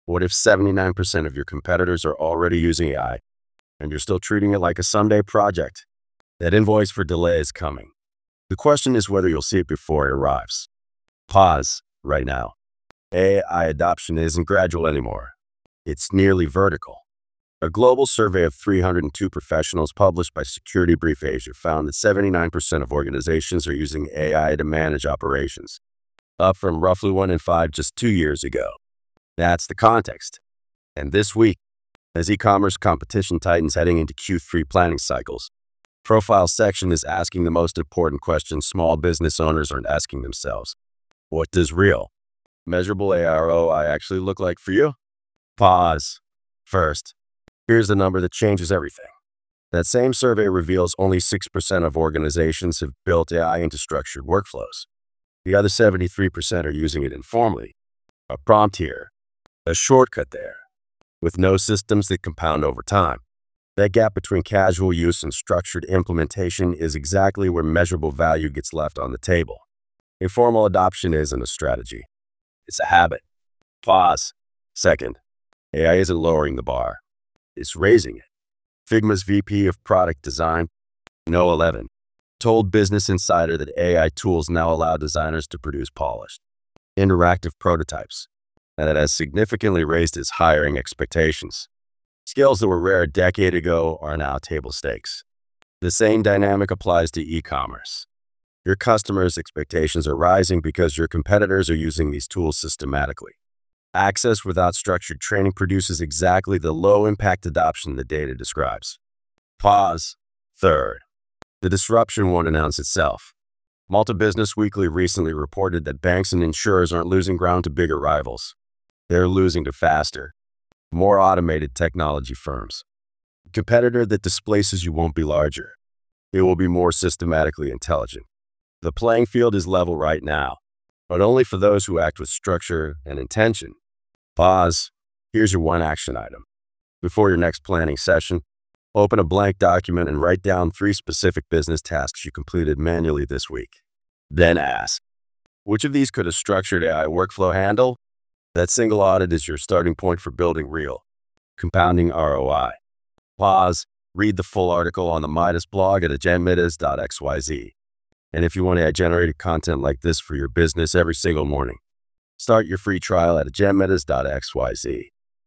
What if 79% of your competitors are already using AI and you're still treating it like a Sunday project? That invoice for delay is coming. The question is whether you'll see it before it arrives. Pause right now. AI adoption isn't gradual anymore. It's nearly vertical. A global survey of 302 professionals published by Security Brief Asia found that 79% of organizations are using AI to manage operations, up from roughly 1 in 5 just 2 years ago. That's the context. And this week, as e-commerce competition tightens heading into Q3 planning cycles, Profile section is asking the most important question small business owners aren't asking themselves. What does real, measurable AROI actually look like for you? Pause. First, here's the number that changes everything. That same survey reveals only 6% of organizations have built AI into structured workflows. The other 73% are using it informally. A prompt here, a shortcut there, with no systems that compound over time. That gap between casual use and structured implementation is exactly where measurable value gets left on the table. Informal adoption isn't a strategy. It's a habit. Pause. Second, AI isn't lowering the bar. It's raising it. Figma's VP of Product Design, Noah Levin, told Business Insider that AI tools now allow designers to produce polished, interactive prototypes, and it has significantly raised his hiring expectations. Skills that were rare a decade ago are now table stakes. The same dynamic applies to e-commerce. Your customers' expectations are rising because your competitors are using these tools systematically. Access without structured training produces exactly the low-impact adoption the data describes. Pause. Third, the disruption won't announce itself. Malta Business Weekly recently reported that banks and insurers aren't losing ground to bigger rivals. They're losing to faster, more automated technology firms. A competitor that displaces you won't be larger. It will be more systematically intelligent. The playing field is level right now, but only for those who act with structure and intention. Pause. Here's your one action item. Before your next planning session, open a blank document and write down 3 specific business tasks you completed manually this week. Then ask, which of these could a structured AI workflow handle? That single audit is your starting point for building real, compounding ROI. Pause. Read the full article on the Midas blog at agenmidas.xyz. And if you want AI-generated content like this for your business every single morning, start your free trial at agenmidas.xyz.